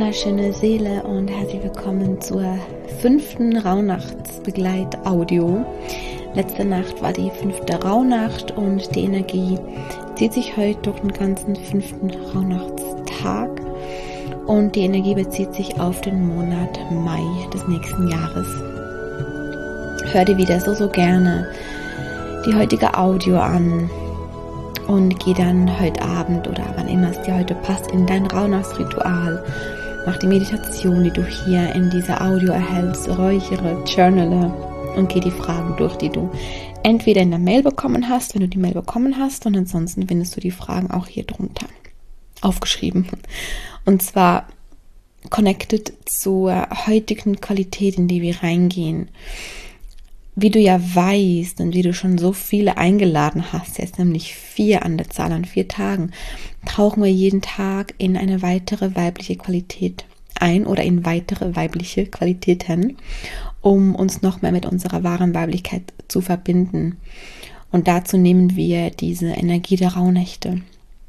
wunderschöne Seele und herzlich willkommen zur 5. Rauhnachtsbegleit-Audio. Letzte Nacht war die 5. Rauhnacht und die Energie zieht sich heute durch den ganzen 5. Rauhnachtstag und die Energie bezieht sich auf den Monat Mai des nächsten Jahres. Hör dir wieder so gerne die heutige Audio an und geh dann heute Abend oder wann immer es dir heute passt in dein Rauhnachtsritual. Mach die Meditation, die du hier in dieser Audio erhältst, räuchere, journale und geh die Fragen durch, die du entweder in der Mail bekommen hast, wenn du die Mail bekommen hast, und ansonsten findest du die Fragen auch hier drunter aufgeschrieben. Und zwar connected zur heutigen Qualität, in die wir reingehen. Wie du ja weißt und wie du schon so viele eingeladen hast, jetzt nämlich 4 an der Zahl, an 4 Tagen, tauchen wir jeden Tag in eine weitere weibliche Qualität ein oder in weitere weibliche Qualitäten, um uns noch mehr mit unserer wahren Weiblichkeit zu verbinden. Und dazu nehmen wir diese Energie der Rauhnächte.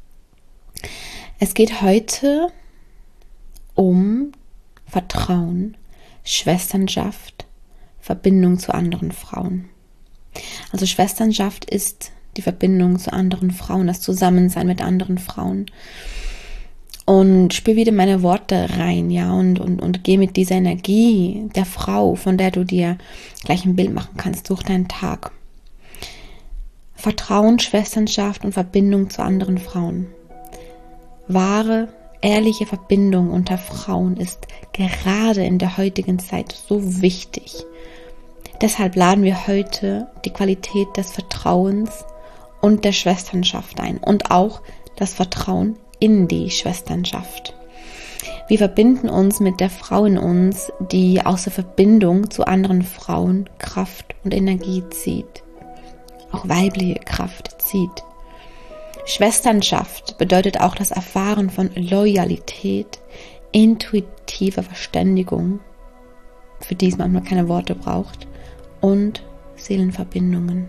Es geht heute um Vertrauen, Schwesternschaft, Verbindung zu anderen Frauen. Also Schwesternschaft ist die Verbindung zu anderen Frauen, das Zusammensein mit anderen Frauen. Und spür wieder meine Worte rein, ja, und geh mit dieser Energie der Frau, von der du dir gleich ein Bild machen kannst, durch deinen Tag. Vertrauen, Schwesternschaft und Verbindung zu anderen Frauen. Wahre, ehrliche Verbindung unter Frauen ist gerade in der heutigen Zeit so wichtig. Deshalb laden wir heute die Qualität des Vertrauens und der Schwesternschaft ein und auch das Vertrauen in die Schwesternschaft. Wir verbinden uns mit der Frau in uns, die aus der Verbindung zu anderen Frauen Kraft und Energie zieht, auch weibliche Kraft zieht. Schwesternschaft bedeutet auch das Erfahren von Loyalität, intuitiver Verständigung, für die es manchmal keine Worte braucht, und Seelenverbindungen.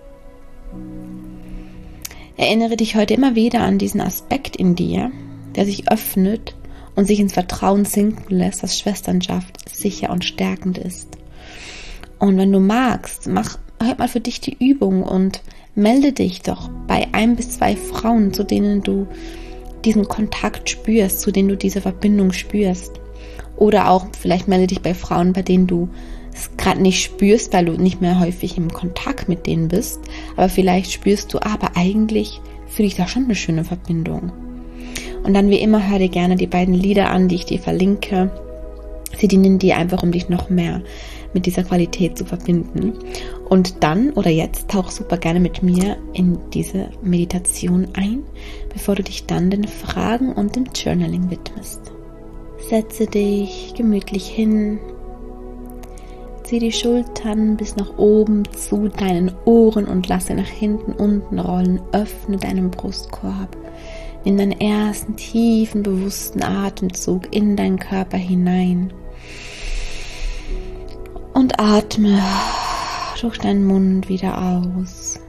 Erinnere dich heute immer wieder an diesen Aspekt in dir, der sich öffnet und sich ins Vertrauen sinken lässt, dass Schwesternschaft sicher und stärkend ist. Und wenn du magst, mach heute mal für dich die Übung und melde dich doch bei 1 bis 2 Frauen, zu denen du diesen Kontakt spürst, zu denen du diese Verbindung spürst. Oder auch vielleicht melde dich bei Frauen, bei denen du es gerade nicht spürst, weil du nicht mehr häufig im Kontakt mit denen bist. Aber vielleicht spürst du, aber eigentlich fühle ich da schon eine schöne Verbindung. Und dann wie immer, hör dir gerne die beiden Lieder an, die ich dir verlinke. Sie dienen dir einfach, um dich noch mehr mit dieser Qualität zu verbinden. Und dann oder jetzt tauch super gerne mit mir in diese Meditation ein, bevor du dich dann den Fragen und dem Journaling widmest. Setze dich gemütlich hin, zieh die Schultern bis nach oben zu deinen Ohren und lasse nach hinten unten rollen. Öffne deinen Brustkorb. Nimm deinen ersten tiefen, bewussten Atemzug in deinen Körper hinein. Und atme durch deinen Mund wieder aus.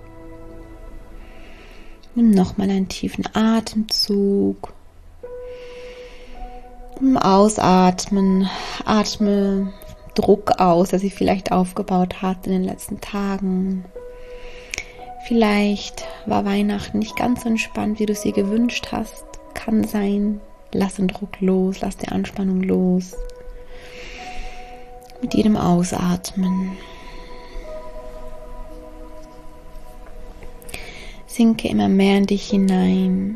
Nimm nochmal einen tiefen Atemzug. Ausatmen. Atme Druck aus, der sich vielleicht aufgebaut hat in den letzten Tagen. Vielleicht war Weihnachten nicht ganz so entspannt, wie du es dir gewünscht hast. Kann sein. Lass den Druck los, lass die Anspannung los. Mit jedem Ausatmen. Sinke immer mehr in dich hinein.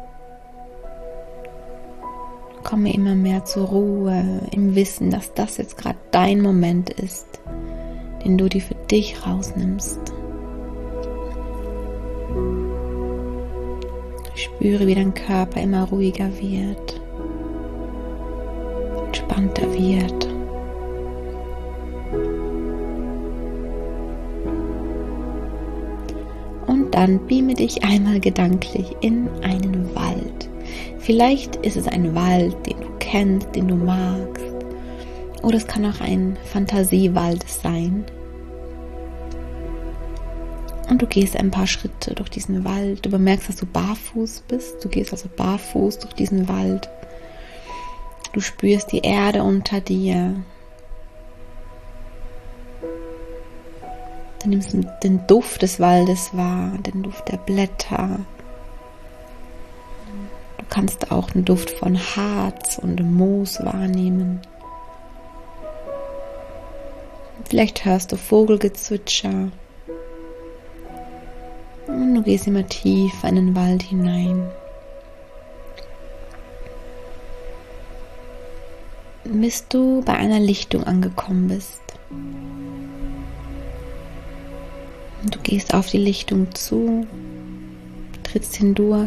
Komme immer mehr zur Ruhe, im Wissen, dass das jetzt gerade dein Moment ist, den du dir für dich rausnimmst. Spüre, wie dein Körper immer ruhiger wird, entspannter wird. Und dann beame dich einmal gedanklich in einen Wald. Vielleicht ist es ein Wald, den du kennst, den du magst. Oder es kann auch ein Fantasiewald sein. Und du gehst ein paar Schritte durch diesen Wald. Du bemerkst, dass du barfuß bist. Du gehst also barfuß durch diesen Wald. Du spürst die Erde unter dir. Du nimmst den Duft des Waldes wahr, den Duft der Blätter. Du kannst auch den Duft von Harz und Moos wahrnehmen. Vielleicht hörst du Vogelgezwitscher. Und du gehst immer tiefer in den Wald hinein. Bis du bei einer Lichtung angekommen bist. Du gehst auf die Lichtung zu, trittst hindurch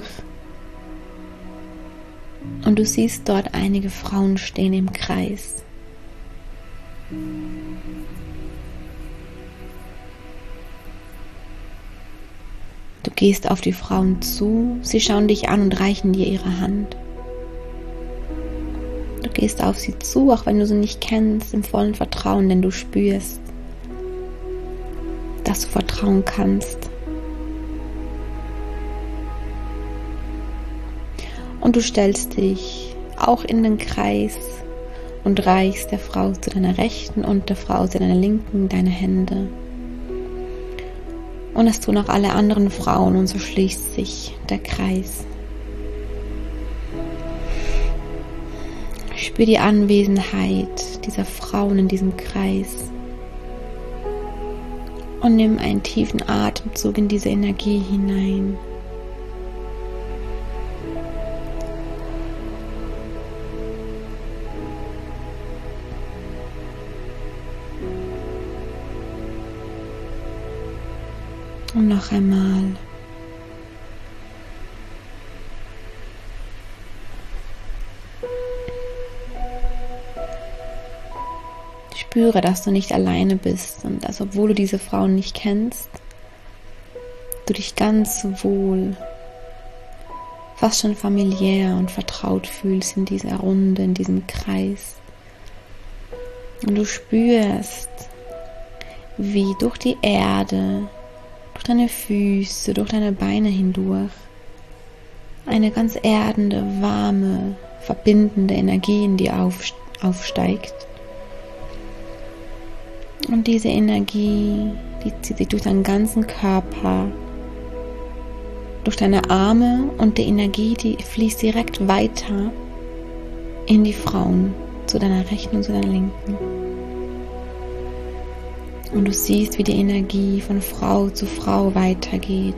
und du siehst dort einige Frauen stehen im Kreis. Du gehst auf die Frauen zu, sie schauen dich an und reichen dir ihre Hand. Du gehst auf sie zu, auch wenn du sie nicht kennst, im vollen Vertrauen, denn du spürst, dass du vertrauen kannst. Und du stellst dich auch in den Kreis und reichst der Frau zu deiner Rechten und der Frau zu deiner Linken deine Hände. Und das tun auch alle anderen Frauen und so schließt sich der Kreis. Spür die Anwesenheit dieser Frauen in diesem Kreis. Und nimm einen tiefen Atemzug in diese Energie hinein. Und noch einmal. Spüre, dass du nicht alleine bist und dass, obwohl du diese Frauen nicht kennst, du dich ganz wohl, fast schon familiär und vertraut fühlst in dieser Runde, in diesem Kreis. Und du spürst, wie durch die Erde, durch deine Füße, durch deine Beine hindurch eine ganz erdende, warme, verbindende Energie in dir aufsteigt. Und diese Energie, die zieht sich durch deinen ganzen Körper, durch deine Arme und die Energie, die fließt direkt weiter in die Frauen, zu deiner Rechten und zu deiner Linken. Und du siehst, wie die Energie von Frau zu Frau weitergeht.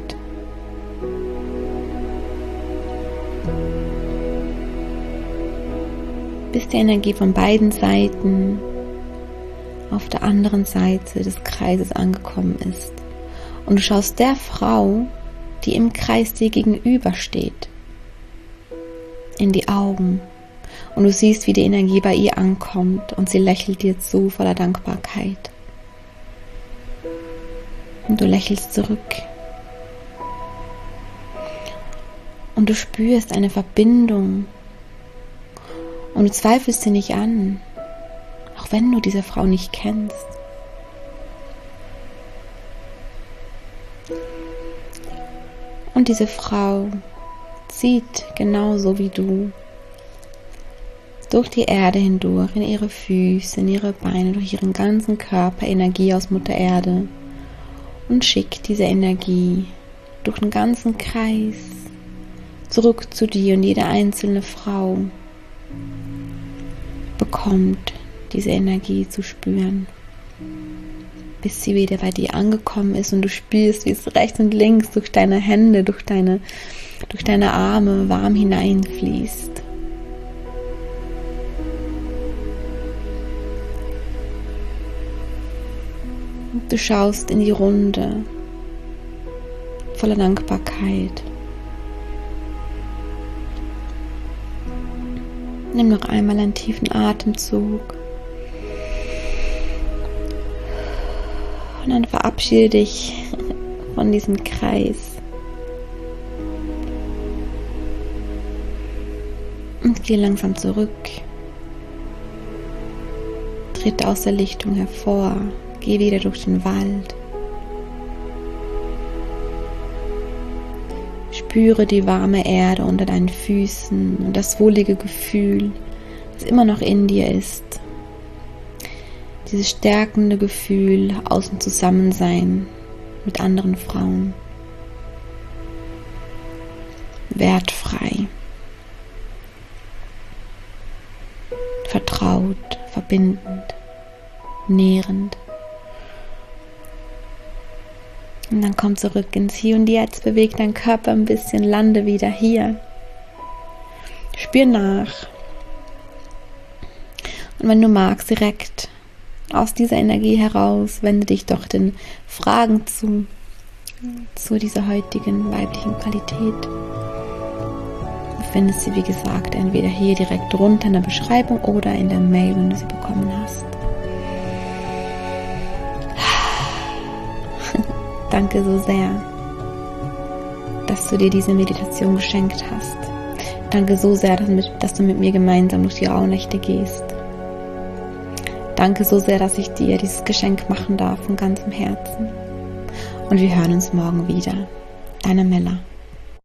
Bis die Energie von beiden Seiten auf der anderen Seite des Kreises angekommen ist. Und du schaust der Frau, die im Kreis dir gegenübersteht, in die Augen. Und du siehst, wie die Energie bei ihr ankommt und sie lächelt dir zu voller Dankbarkeit. Und du lächelst zurück. Und du spürst eine Verbindung. Und du zweifelst sie nicht an, auch wenn du diese Frau nicht kennst. Und diese Frau zieht genauso wie du durch die Erde hindurch, in ihre Füße, in ihre Beine, durch ihren ganzen Körper Energie aus Mutter Erde und schickt diese Energie durch den ganzen Kreis zurück zu dir, und jede einzelne Frau bekommt diese Energie zu spüren, bis sie wieder bei dir angekommen ist und du spürst, wie es rechts und links durch deine Hände, durch deine Arme warm hineinfließt. Und du schaust in die Runde voller Dankbarkeit. Nimm noch einmal einen tiefen Atemzug. Und dann verabschiede dich von diesem Kreis. Und geh langsam zurück. Tritt aus der Lichtung hervor. Geh wieder durch den Wald. Spüre die warme Erde unter deinen Füßen und das wohlige Gefühl, das immer noch in dir ist. Dieses stärkende Gefühl aus dem Zusammensein mit anderen Frauen. Wertfrei. Vertraut, verbindend, nährend. Und dann komm zurück ins Hier und Jetzt, beweg deinen Körper ein bisschen, lande wieder hier. Spür nach. Und wenn du magst, direkt aus dieser Energie heraus, wende dich doch den Fragen zu dieser heutigen weiblichen Qualität. Du findest sie, wie gesagt, entweder hier direkt runter in der Beschreibung oder in der Mail, wenn du sie bekommen hast. Danke so sehr, dass du dir diese Meditation geschenkt hast. Danke so sehr, dass du mit mir gemeinsam durch die Rauhnächte gehst. Danke so sehr, dass ich dir dieses Geschenk machen darf von ganzem Herzen. Und wir hören uns morgen wieder. Deine Mella.